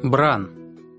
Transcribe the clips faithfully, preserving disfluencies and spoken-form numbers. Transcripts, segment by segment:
Бран.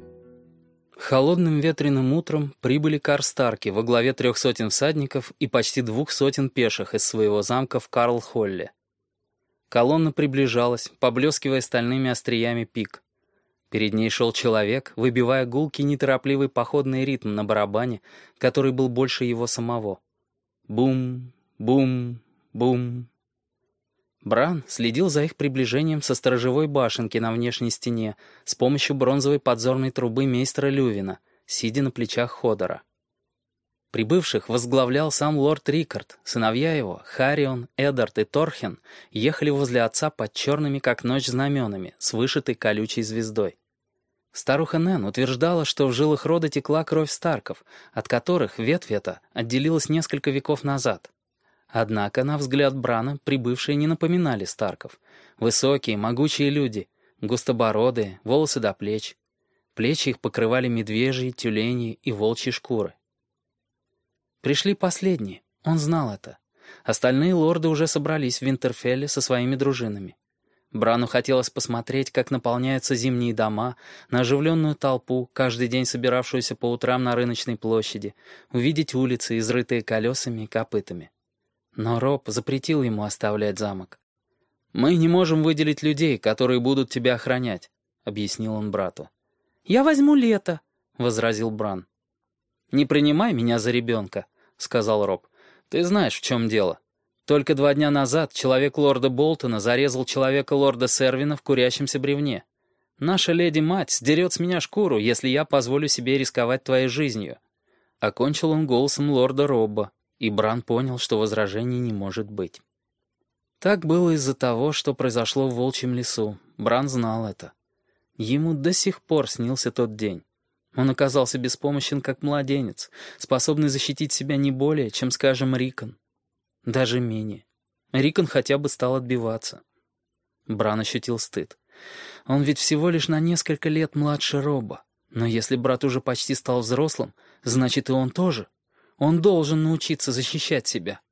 Холодным ветреным утром прибыли Карстарки во главе трех сотен всадников и почти двух сотен пеших из своего замка в Карлхолле. Колонна приближалась, поблескивая стальными остриями пик. Перед ней шел человек, выбивая гулкий неторопливый походный ритм на барабане, который был больше его самого. Бум, бум, бум. Бран следил за их приближением со сторожевой башенки на внешней стене с помощью бронзовой подзорной трубы мейстера Лювина, сидя на плечах Ходора. Прибывших возглавлял сам лорд Рикард. Сыновья его, Харион, Эдард и Торхен, ехали возле отца под черными, как ночь, знаменами, с вышитой колючей звездой. Старуха Нэн утверждала, что в жилах рода текла кровь Старков, от которых ветвь эта отделилась несколько веков назад. Однако, на взгляд Брана, прибывшие не напоминали Старков. Высокие, могучие люди, густобородые, волосы до плеч. Плечи их покрывали медвежьи, тюлени и волчьи шкуры. Пришли последние, он знал это. Остальные лорды уже собрались в Винтерфелле со своими дружинами. Брану хотелось посмотреть, как наполняются зимние дома, на оживленную толпу, каждый день собиравшуюся по утрам на рыночной площади, увидеть улицы, изрытые колесами и копытами. Но Роб запретил ему оставлять замок. «Мы не можем выделить людей, которые будут тебя охранять», — объяснил он брату. «Я возьму Лето», — возразил Бран. «Не принимай меня за ребенка», — сказал Роб. «Ты знаешь, в чем дело. Только два дня назад человек лорда Болтона зарезал человека лорда Сервина в курящемся бревне. Наша леди-мать сдерет с меня шкуру, если я позволю себе рисковать твоей жизнью». Окончил он голосом лорда Робба, и Бран понял, что возражений не может быть. Так было из-за того, что произошло в Волчьем лесу. Бран знал это. Ему до сих пор снился тот день. Он оказался беспомощен, как младенец, способный защитить себя не более, чем, скажем, Рикон. Даже менее. Рикон хотя бы стал отбиваться. Бран ощутил стыд. Он ведь всего лишь на несколько лет младше Роба. Но если брат уже почти стал взрослым, значит и он тоже. Он должен научиться защищать себя.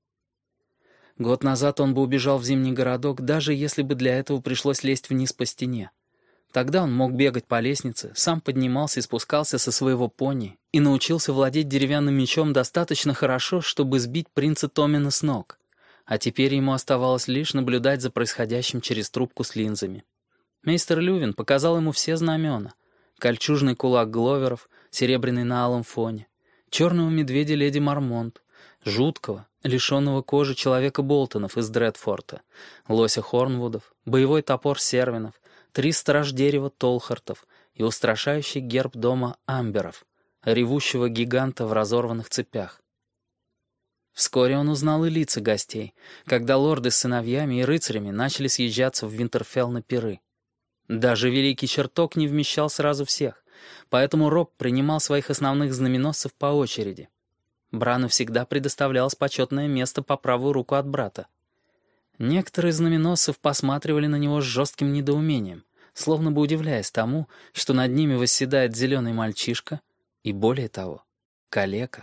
Год назад он бы убежал в зимний городок, даже если бы для этого пришлось лезть вниз по стене. Тогда он мог бегать по лестнице, сам поднимался и спускался со своего пони и научился владеть деревянным мечом достаточно хорошо, чтобы сбить принца Томина с ног. А теперь ему оставалось лишь наблюдать за происходящим через трубку с линзами. Мейстер Лювин показал ему все знамена. Кольчужный кулак Гловеров, серебряный на алом фоне, черного медведя леди Мармонт, жуткого, лишенного кожи человека Болтонов из Дредфорта, лося Хорнвудов, боевой топор Сервинов, три страж-дерева Толхартов и устрашающий герб дома Амберов, ревущего гиганта в разорванных цепях. Вскоре он узнал и лица гостей, когда лорды с сыновьями и рыцарями начали съезжаться в Винтерфелл на пиры. Даже Великий Чертог не вмещал сразу всех, поэтому Роб принимал своих основных знаменосцев по очереди. Брану всегда предоставлялось почетное место по правую руку от брата. Некоторые знаменосцев посматривали на него с жестким недоумением, словно бы удивляясь тому, что над ними восседает зеленый мальчишка и, более того, калека.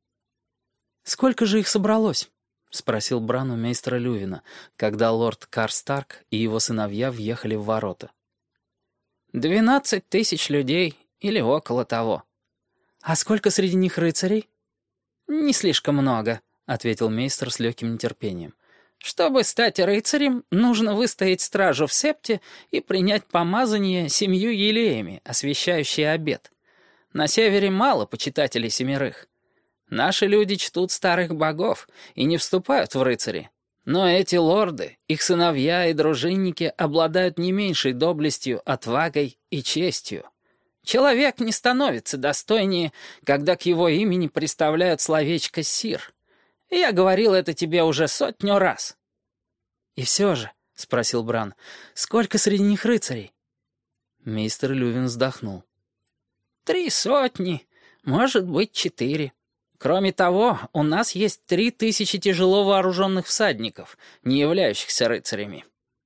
«Сколько же их собралось?» — спросил Бран у мейстера Лювина, когда лорд Карстарк и его сыновья въехали в ворота. «Двенадцать тысяч людей или около того». «А сколько среди них рыцарей?» «Не слишком много», — ответил мейстер с легким нетерпением. «Чтобы стать рыцарем, нужно выстоять стражу в септе и принять помазание семью елеями, освящающие обет. На севере мало почитателей семерых. Наши люди чтут старых богов и не вступают в рыцари. Но эти лорды, их сыновья и дружинники обладают не меньшей доблестью, отвагой и честью. Человек не становится достойнее, когда к его имени приставляют словечко «сир». Я говорил это тебе уже сотню раз». «И все же», — спросил Бран, — «сколько среди них рыцарей?» Мейстер Лювин вздохнул. «Три сотни, может быть, четыре. Кроме того, у нас есть три тысячи тяжело вооруженных всадников, не являющихся рыцарями».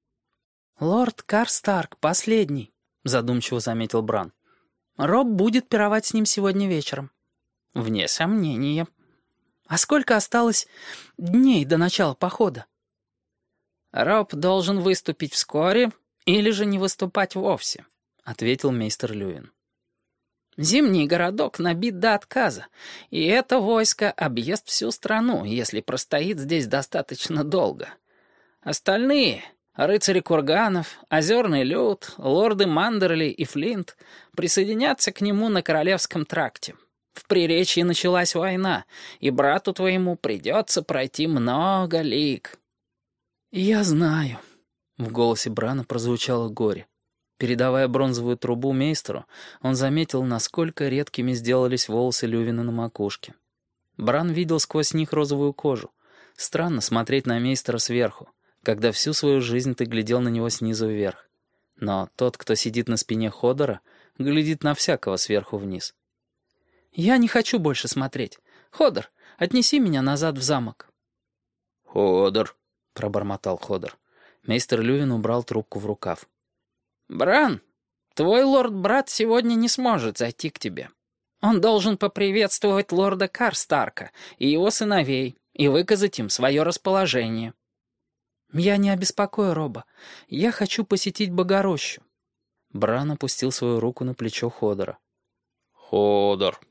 «Лорд Карстарк последний», — задумчиво заметил Бран. «Роб будет пировать с ним сегодня вечером». «Вне сомнения». «А сколько осталось дней до начала похода?» «Роб должен выступить вскоре или же не выступать вовсе. — ответил мейстер Лювин. «Зимний городок набит до отказа, и это войско объест всю страну, если простоит здесь достаточно долго. Остальные — рыцари курганов, озерный люд, лорды Мандерли и Флинт — присоединятся к нему на Королевском тракте. В Приречье началась война, и брату твоему придется пройти много лиг». «Я знаю», — в голосе Брана прозвучало горе. Передавая бронзовую трубу мейстеру, он заметил, насколько редкими сделались волосы Лювина на макушке. Бран видел сквозь них розовую кожу. Странно смотреть на мейстера сверху, когда всю свою жизнь ты глядел на него снизу вверх. Но тот, кто сидит на спине Ходора, глядит на всякого сверху вниз. «Я не хочу больше смотреть. Ходор, отнеси меня назад в замок». «Ходор», — пробормотал Ходор. Мейстер Лювин убрал трубку в рукав. «Бран, твой лорд-брат сегодня не сможет зайти к тебе. Он должен поприветствовать лорда Карстарка и его сыновей и выказать им свое расположение». «Я не обеспокою Роба. Я хочу посетить Богорощу». Бран опустил свою руку на плечо Ходора. «Ходор».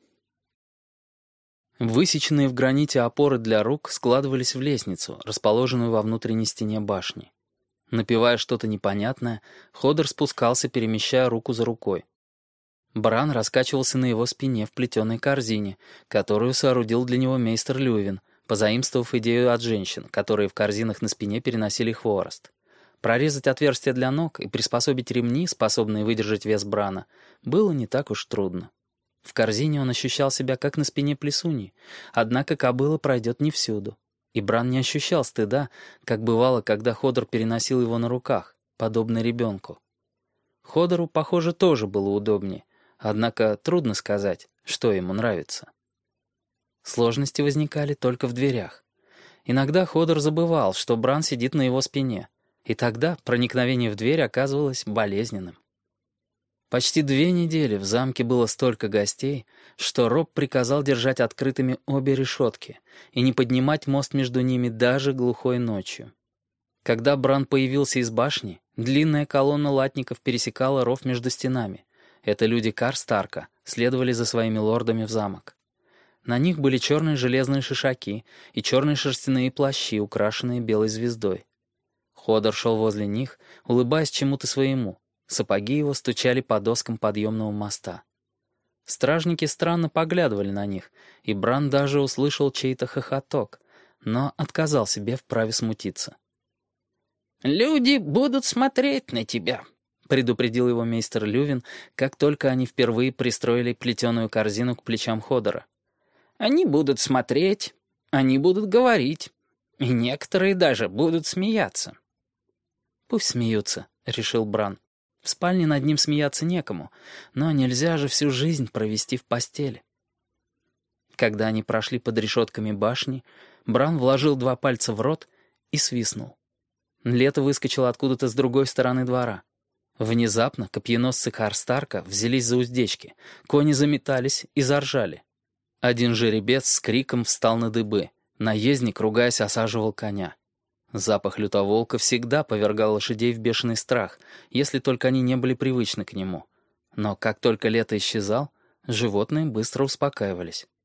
Высеченные в граните опоры для рук складывались в лестницу, расположенную во внутренней стене башни. Напевая что-то непонятное, Ходор спускался, перемещая руку за рукой. Бран раскачивался на его спине в плетеной корзине, которую соорудил для него мейстер Лювин, позаимствовав идею от женщин, которые в корзинах на спине переносили хворост. Прорезать отверстия для ног и приспособить ремни, способные выдержать вес Брана, было не так уж трудно. В корзине он ощущал себя как на спине плесуньи, однако кобыла пройдет не всюду. И Бран не ощущал стыда, как бывало, когда Ходор переносил его на руках, подобно ребенку. Ходору, похоже, тоже было удобнее, однако трудно сказать, что ему нравится. Сложности возникали только в дверях. Иногда Ходор забывал, что Бран сидит на его спине, и тогда проникновение в дверь оказывалось болезненным. Почти две недели в замке было столько гостей, что Роб приказал держать открытыми обе решетки и не поднимать мост между ними даже глухой ночью. Когда Бран появился из башни, длинная колонна латников пересекала ров между стенами. Это люди Карстарка следовали за своими лордами в замок. На них были черные железные шишаки и черные шерстяные плащи, украшенные белой звездой. Ходор шел возле них, улыбаясь чему-то своему. Сапоги его стучали по доскам подъемного моста. Стражники странно поглядывали на них, и Бран даже услышал чей-то хохоток, но отказал себе в праве смутиться. «Люди будут смотреть на тебя», — предупредил его мейстер Лювин, как только они впервые пристроили плетеную корзину к плечам Ходора. «Они будут смотреть, они будут говорить, и некоторые даже будут смеяться». «Пусть смеются», — решил Бран. В спальне над ним смеяться некому, но нельзя же всю жизнь провести в постели. Когда они прошли под решетками башни, Бран вложил два пальца в рот и свистнул. Лето выскочило откуда-то с другой стороны двора. Внезапно копьеносцы Карстарка взялись за уздечки, кони заметались и заржали. Один жеребец с криком встал на дыбы, наездник, ругаясь, осаживал коня. Запах лютоволка всегда повергал лошадей в бешеный страх, если только они не были привычны к нему. Но как только лето исчезал, животные быстро успокаивались.